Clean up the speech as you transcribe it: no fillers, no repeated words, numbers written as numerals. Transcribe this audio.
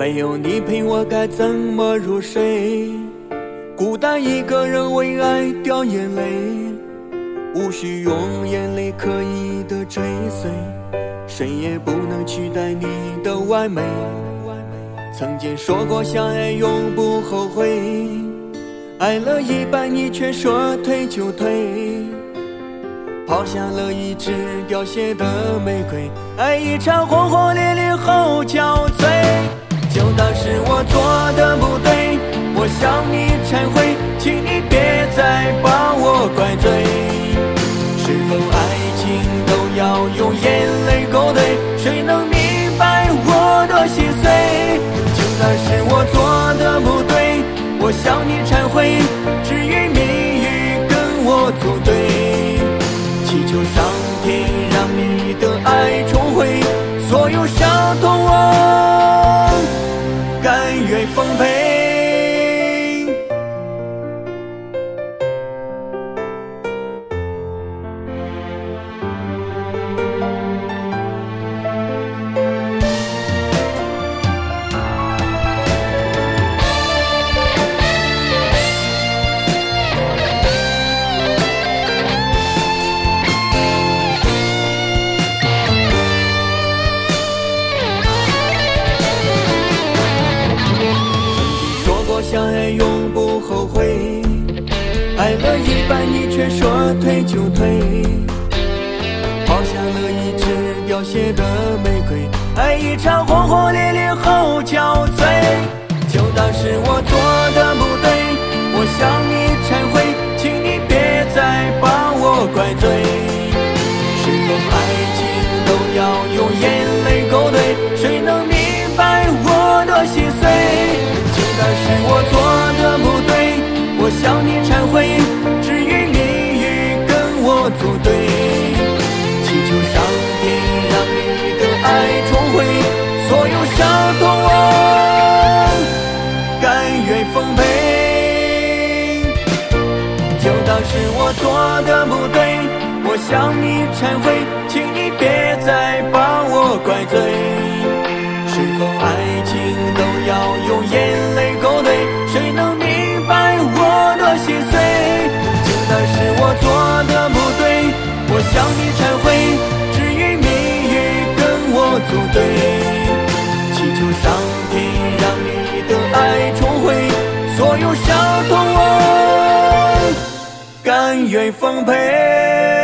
没有你陪我该怎么入睡？孤单一个人为爱掉眼泪，无需用眼泪刻意的追随，谁也不能取代你的完美。曾经说过相爱永不后悔，爱了一半你却说退就退，抛下了一支凋谢的玫瑰，爱一场轰轰烈烈后憔悴。就当是我做的不对，我向你忏悔，请你别再把我怪罪。是否爱情都要用眼泪勾兑？谁能明白我的心碎？就当是我做的不对，我向你忏悔，至于命运跟我作对，祈求上天让你的爱重回，所有伤痛我甘愿奉陪。相爱永不后悔，爱了一半你却说退就退，抛下了一支凋谢的玫瑰，爱一场轰轰烈烈后憔悴。就当是我做的不对，我向你忏悔，请你别再把我怪罪。是否爱情都要用眼泪勾兑？谁能明白我的心碎？但是我做的不对，我向你忏悔，至于命运跟我作对，祈求上天让你的爱重回，所有伤痛我甘愿奉陪。就当是我做的不对，我向你忏悔，请你别再把我怪罪。是否爱情都要用眼泪勾兑？谁能明白我的心碎？就当是我做的不对，我向你忏悔，至于命运跟我作对，祈求上天让你的爱重回，所有伤痛我甘愿奉陪。